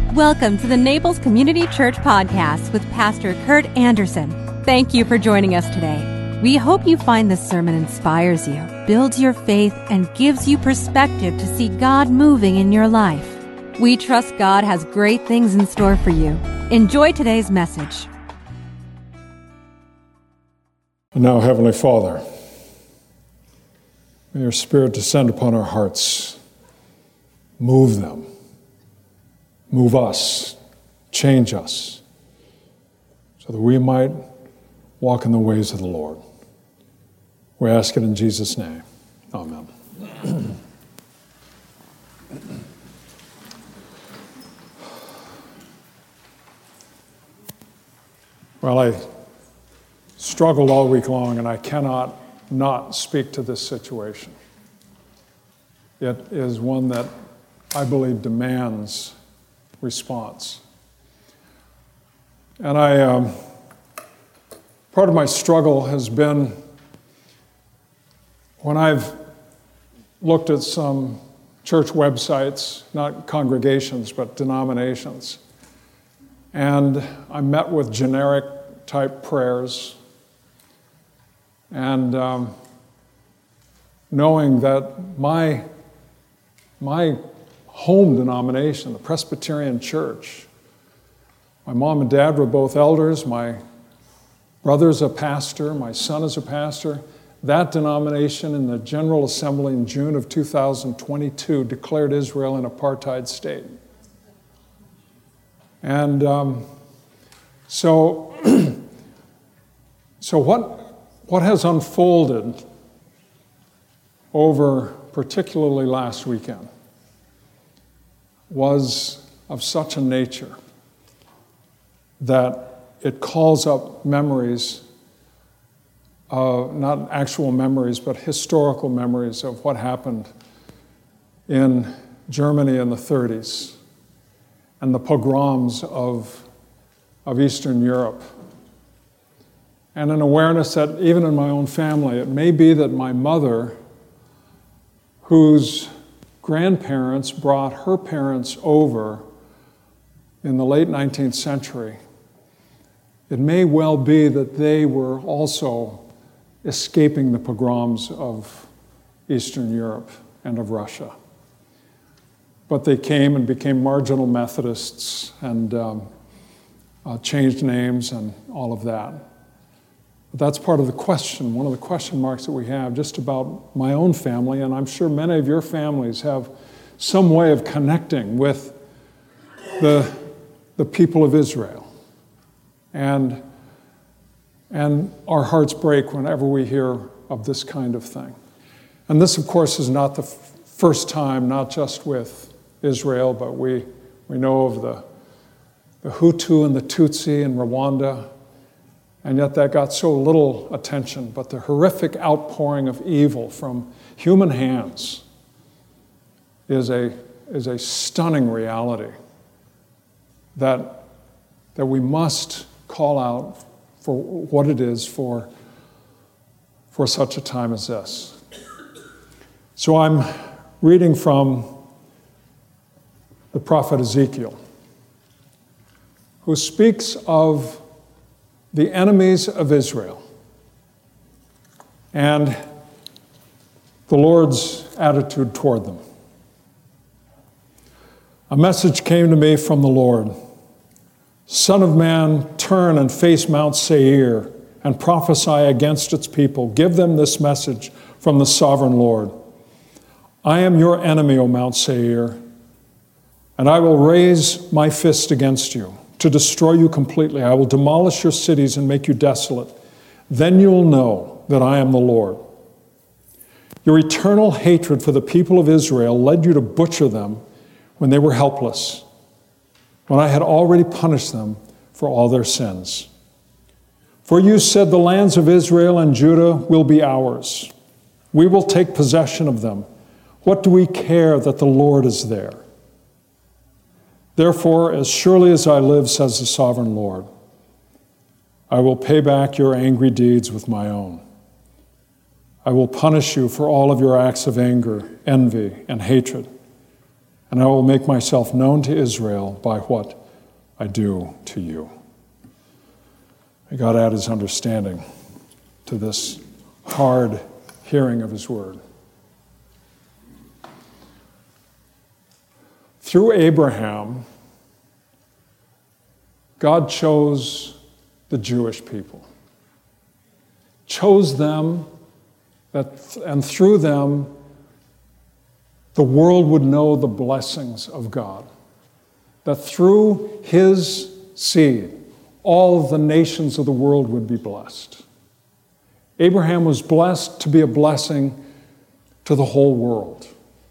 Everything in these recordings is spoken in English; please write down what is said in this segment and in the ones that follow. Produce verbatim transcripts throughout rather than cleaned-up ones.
Welcome to the Naples Community Church Podcast with Pastor Kurt Anderson. Thank you for joining us today. We hope you find this sermon inspires you, builds your faith, and gives you perspective to see God moving in your life. We trust God has great things in store for you. Enjoy today's message. And now, Heavenly Father, may your Spirit descend upon our hearts. Move them. Move us. Change us. So that we might walk in the ways of the Lord. We ask it in Jesus' name. Amen. Well, I struggled all week long, and I cannot not speak to this situation. It is one that I believe demands response. And I, um, part of my struggle has been when I've looked at some church websites, not congregations, but denominations, and I met with generic type prayers, and um, knowing that my, my home denomination, the Presbyterian Church, my mom and dad were both elders, my brother's a pastor, my son is a pastor. That denomination in the General Assembly in June of two thousand twenty-two declared Israel an apartheid state. And um, so, so what, what has unfolded over particularly last weekend was of such a nature that it calls up memories, uh, not actual memories, but historical memories of what happened in Germany in the thirties and the pogroms of, of Eastern Europe. And an awareness that even in my own family, it may be that my mother, whose grandparents brought her parents over in the late nineteenth century, it may well be that they were also escaping the pogroms of Eastern Europe and of Russia. But they came and became marginal Methodists and um, uh, changed names and all of that. But that's part of the question, one of the question marks that we have just about my own family, and I'm sure many of your families have some way of connecting with the, the people of Israel. And, and our hearts break whenever we hear of this kind of thing. And this, of course, is not the f- first time, not just with Israel, but we, we know of the, the Hutu and the Tutsi in Rwanda. And yet that got so little attention, but the horrific outpouring of evil from human hands is a, is a stunning reality that, that we must call out for what it is for, for such a time as this. So I'm reading from the prophet Ezekiel, who speaks of the enemies of Israel and the Lord's attitude toward them. A message came to me from the Lord. Son of man, turn and face Mount Seir and prophesy against its people. Give them this message from the sovereign Lord. I am your enemy, O Mount Seir, and I will raise my fist against you to destroy you completely. I will demolish your cities and make you desolate. Then you will know that I am the Lord. Your eternal hatred for the people of Israel led you to butcher them when they were helpless, when I had already punished them for all their sins. For you said, the lands of Israel and Judah will be ours. We will take possession of them. What do we care that the Lord is there? Therefore, as surely as I live, says the sovereign Lord, I will pay back your angry deeds with my own. I will punish you for all of your acts of anger, envy, and hatred, and I will make myself known to Israel by what I do to you. May God add his understanding to this hard hearing of his word. Through Abraham, God chose the Jewish people, chose them, that, and through them, the world would know the blessings of God. That through his seed, all the nations of the world would be blessed. Abraham was blessed to be a blessing to the whole world.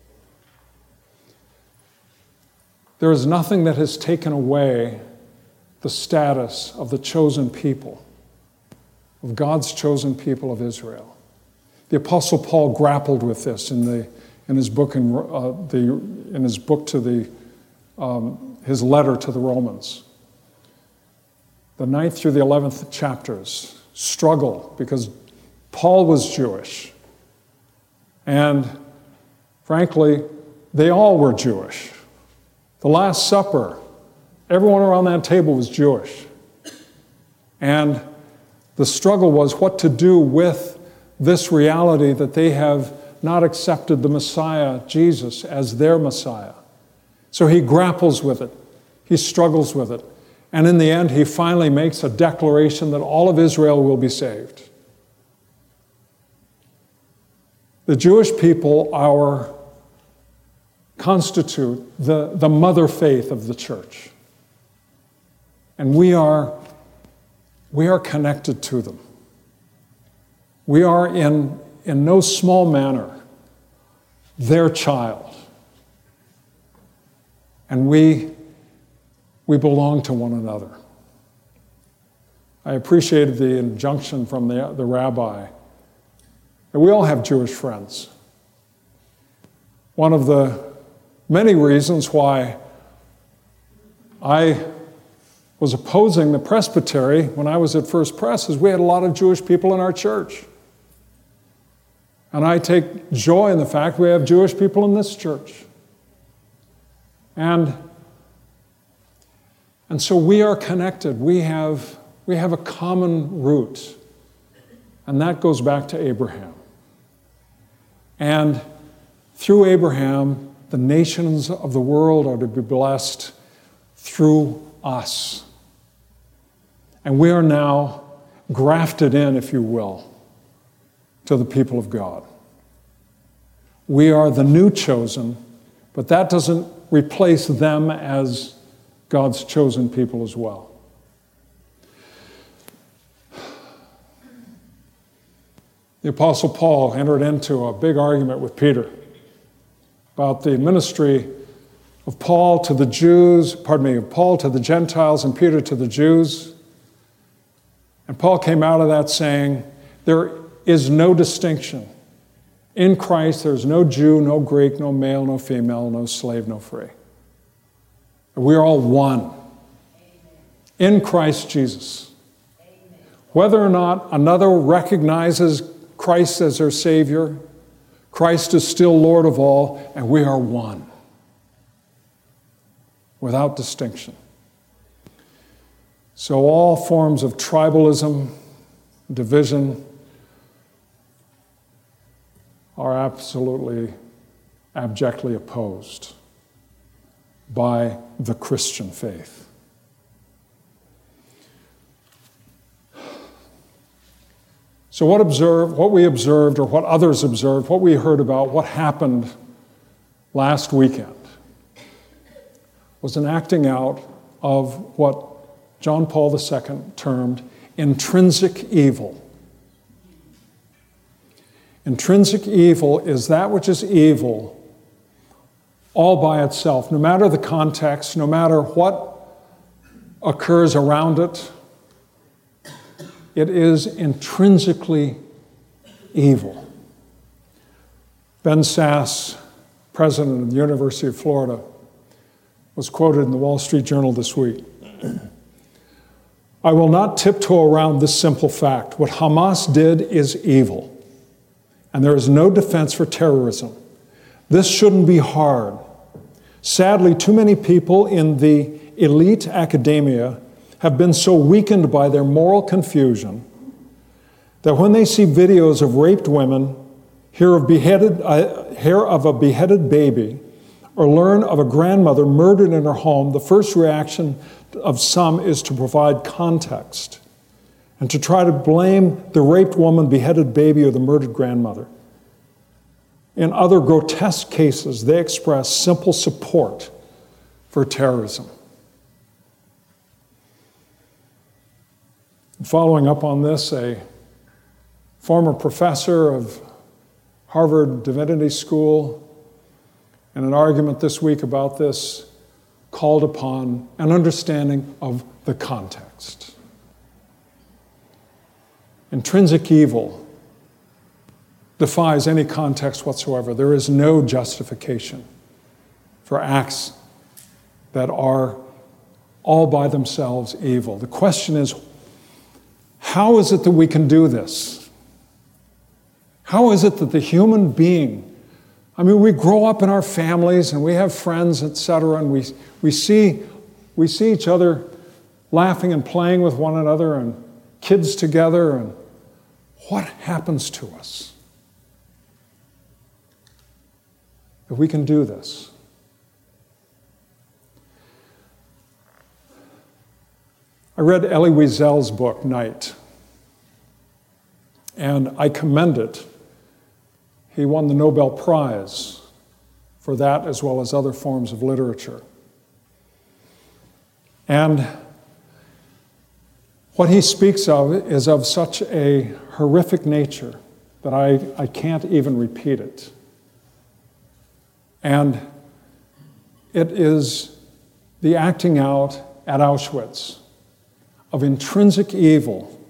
There is nothing that has taken away the status of the chosen people, of God's chosen people of Israel. The Apostle Paul grappled with this in the in his book in uh, the in his book to the um, his letter to the Romans. The ninth through the eleventh chapters struggle because Paul was Jewish, and frankly, they all were Jewish. The Last Supper, everyone around that table was Jewish. And the struggle was what to do with this reality that they have not accepted the Messiah, Jesus, as their Messiah. So he grapples with it. He struggles with it. And in the end, he finally makes a declaration that all of Israel will be saved. The Jewish people are constitute the, the mother faith of the church. And we are, we are connected to them. We are in, in no small manner their child. And we, we belong to one another. I appreciated the injunction from the, the rabbi that we all have Jewish friends. One of the many reasons why I was opposing the presbytery when I was at First Pres is we had a lot of Jewish people in our church. And I take joy in the fact we have Jewish people in this church. And, and so we are connected. We have, we have a common root. And that goes back to Abraham. And through Abraham, the nations of the world are to be blessed through us. And we are now grafted in, if you will, to the people of God. We are the new chosen, but that doesn't replace them as God's chosen people as well. The Apostle Paul entered into a big argument with Peter about the ministry of Paul to the Jews, pardon me, of Paul to the Gentiles and Peter to the Jews. And Paul came out of that saying, there is no distinction. In Christ, there's no Jew, no Greek, no male, no female, no slave, no free. We are all one in Christ Jesus. Whether or not another recognizes Christ as their Savior, Christ is still Lord of all, and we are one, without distinction. So all forms of tribalism, division, are absolutely, abjectly opposed by the Christian faith. So what observed, what we observed, or what others observed, what we heard about, what happened last weekend was an acting out of what John Paul the Second termed intrinsic evil. Intrinsic evil is that which is evil all by itself, no matter the context, no matter what occurs around it. It is intrinsically evil. Ben Sass, president of the University of Florida, was quoted in the Wall Street Journal this week. I will not tiptoe around this simple fact. What Hamas did is evil, and there is no defense for terrorism. This shouldn't be hard. Sadly, too many people in the elite academia have been so weakened by their moral confusion that when they see videos of raped women, hear of, beheaded, uh, hear of a beheaded baby, or learn of a grandmother murdered in her home, the first reaction of some is to provide context and to try to blame the raped woman, beheaded baby, or the murdered grandmother. In other grotesque cases, they express simple support for terrorism. Following up on this, a former professor of Harvard Divinity School, in an argument this week about this, called upon an understanding of the context. Intrinsic evil defies any context whatsoever. There is no justification for acts that are all by themselves evil. The question is, how is it that we can do this? How is it that the human being, I mean, we grow up in our families and we have friends, et cetera, and we, we, see, we see each other laughing and playing with one another and kids together, and what happens to us if we can do this? I read Elie Wiesel's book, Night, and I commend it. He won the Nobel Prize for that as well as other forms of literature. And what he speaks of is of such a horrific nature that I, I can't even repeat it. And it is the acting out at Auschwitz of intrinsic evil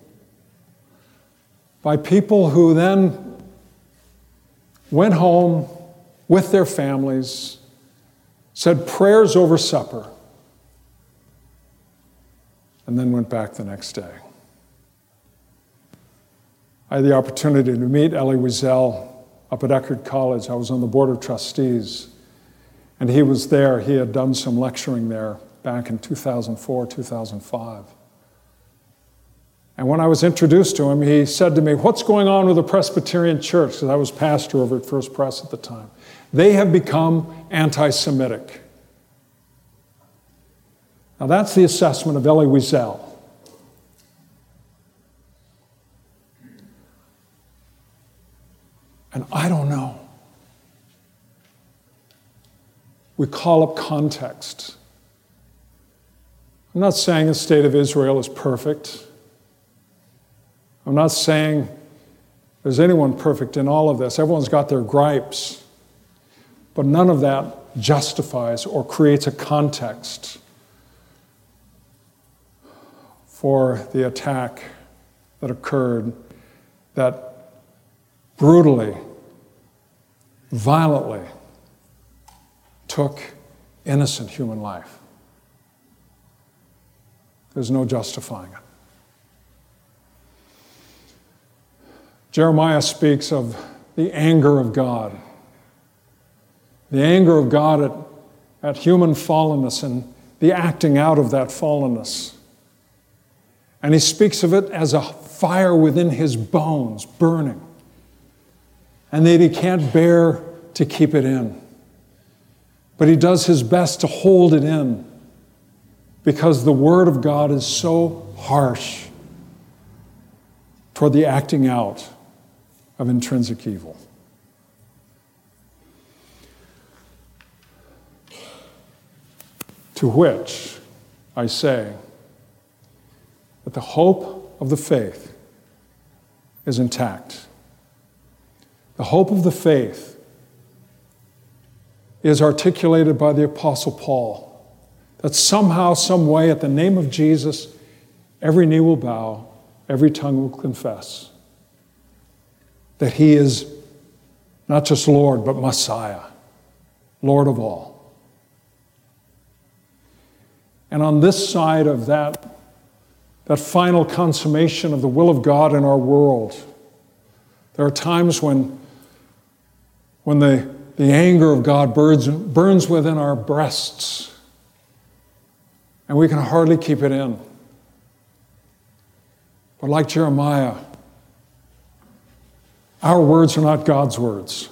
by people who then went home with their families, said prayers over supper, and then went back the next day. I had the opportunity to meet Elie Wiesel up at Eckerd College. I was on the board of trustees, and he was there. He had done some lecturing there back in two thousand four, two thousand five. And when I was introduced to him, he said to me, "What's going on with the Presbyterian Church?" Because I was pastor over at First Pres at the time. "They have become anti-Semitic." Now that's the assessment of Elie Wiesel. And I don't know. We call up context. I'm not saying the state of Israel is perfect. I'm not saying there's anyone perfect in all of this. Everyone's got their gripes. But none of that justifies or creates a context for the attack that occurred, that brutally, violently took innocent human life. There's no justifying it. Jeremiah speaks of the anger of God. The anger of God at, at human fallenness and the acting out of that fallenness. And he speaks of it as a fire within his bones, burning. And that he can't bear to keep it in. But he does his best to hold it in because the Word of God is so harsh toward the acting out of intrinsic evil. To which I say that the hope of the faith is intact. The hope of the faith is articulated by the Apostle Paul, that somehow, some way, at the name of Jesus, every knee will bow, every tongue will confess that he is not just Lord, but Messiah, Lord of all. And on this side of that, that final consummation of the will of God in our world, there are times when, when the, the anger of God burns, burns within our breasts, and we can hardly keep it in. But like Jeremiah, our words are not God's words.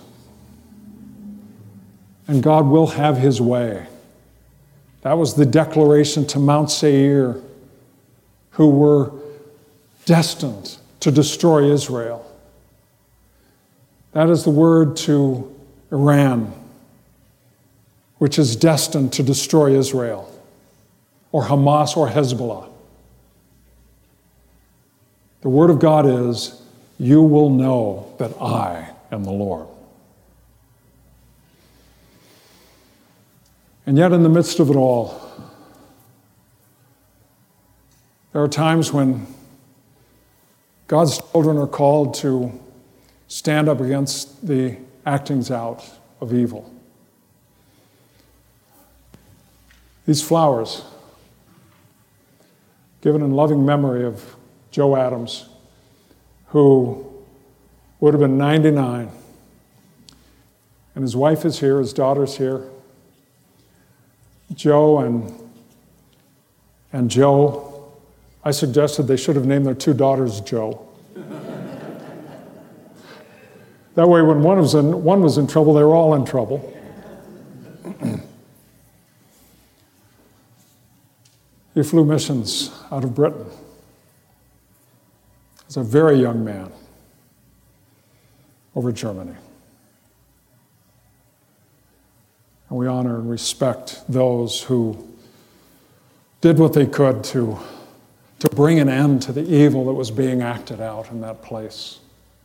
And God will have his way. That was the declaration to Mount Seir, who were destined to destroy Israel. That is the word to Iran, which is destined to destroy Israel, or Hamas or Hezbollah. The word of God is, you will know that I am the Lord. And yet in the midst of it all, there are times when God's children are called to stand up against the actings out of evil. These flowers, given in loving memory of Joe Adams, who would have been ninety-nine, and his wife is here, his daughter's here. Joe and, and Joe, I suggested they should have named their two daughters Joe. That way when one was in, one was in trouble, they were all in trouble. He flew missions out of Britain as a very young man over Germany. And we honor and respect those who did what they could to, to bring an end to the evil that was being acted out in that place.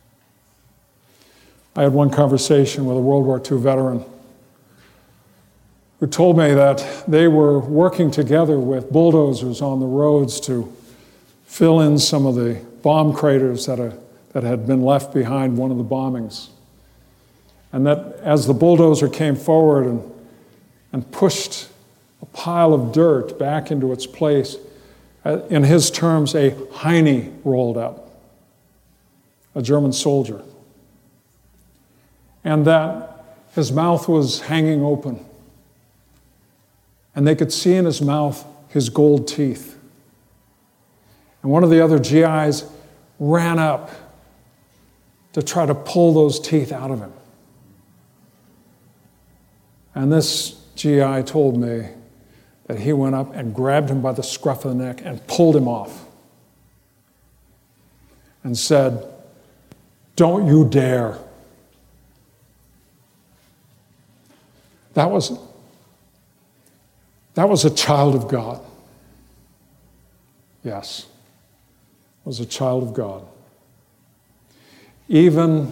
I had one conversation with a World War Two veteran who told me that they were working together with bulldozers on the roads to fill in some of the bomb craters that, are, that had been left behind one of the bombings. And that as the bulldozer came forward and, and pushed a pile of dirt back into its place, in his terms, a Heine rolled up, a German soldier. And that his mouth was hanging open. And they could see in his mouth his gold teeth. And one of the other G Is ran up to try to pull those teeth out of him. And this G I told me that he went up and grabbed him by the scruff of the neck and pulled him off and said, "Don't you dare." That was, that was a child of God. Yes, was a child of God. Even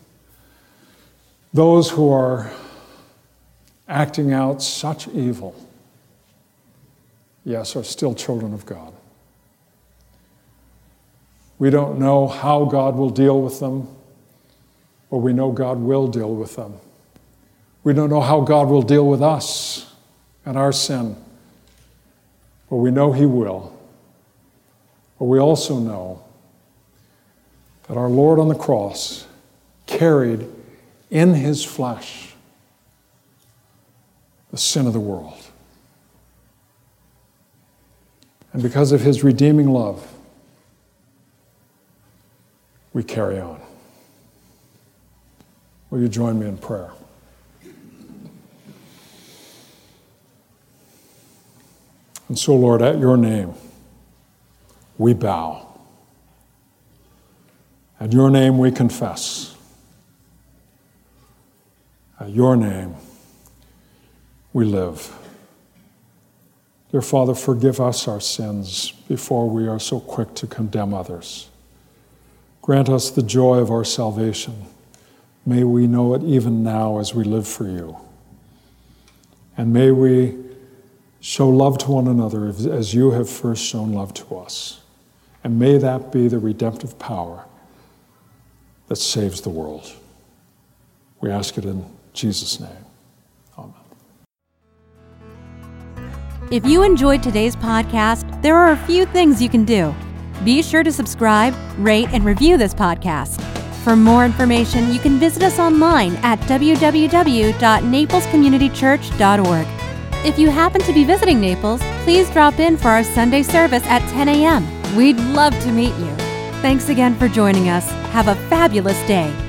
those who are acting out such evil, yes, are still children of God. We don't know how God will deal with them, but we know God will deal with them. We don't know how God will deal with us and our sin, but we know He will. But we also know that our Lord on the cross carried in His flesh the sin of the world. And because of His redeeming love, we carry on. Will you join me in prayer? And so, Lord, at your name, we bow. At your name, we confess. At your name, we live. Dear Father, forgive us our sins before we are so quick to condemn others. Grant us the joy of our salvation. May we know it even now as we live for you. And may we show love to one another as you have first shown love to us. And may that be the redemptive power that saves the world. We ask it in Jesus' name. Amen. If you enjoyed today's podcast, there are a few things you can do. Be sure to subscribe, rate, and review this podcast. For more information, you can visit us online at w w w dot naples community church dot org. If you happen to be visiting Naples, please drop in for our Sunday service at ten a m We'd love to meet you. Thanks again for joining us. Have a fabulous day.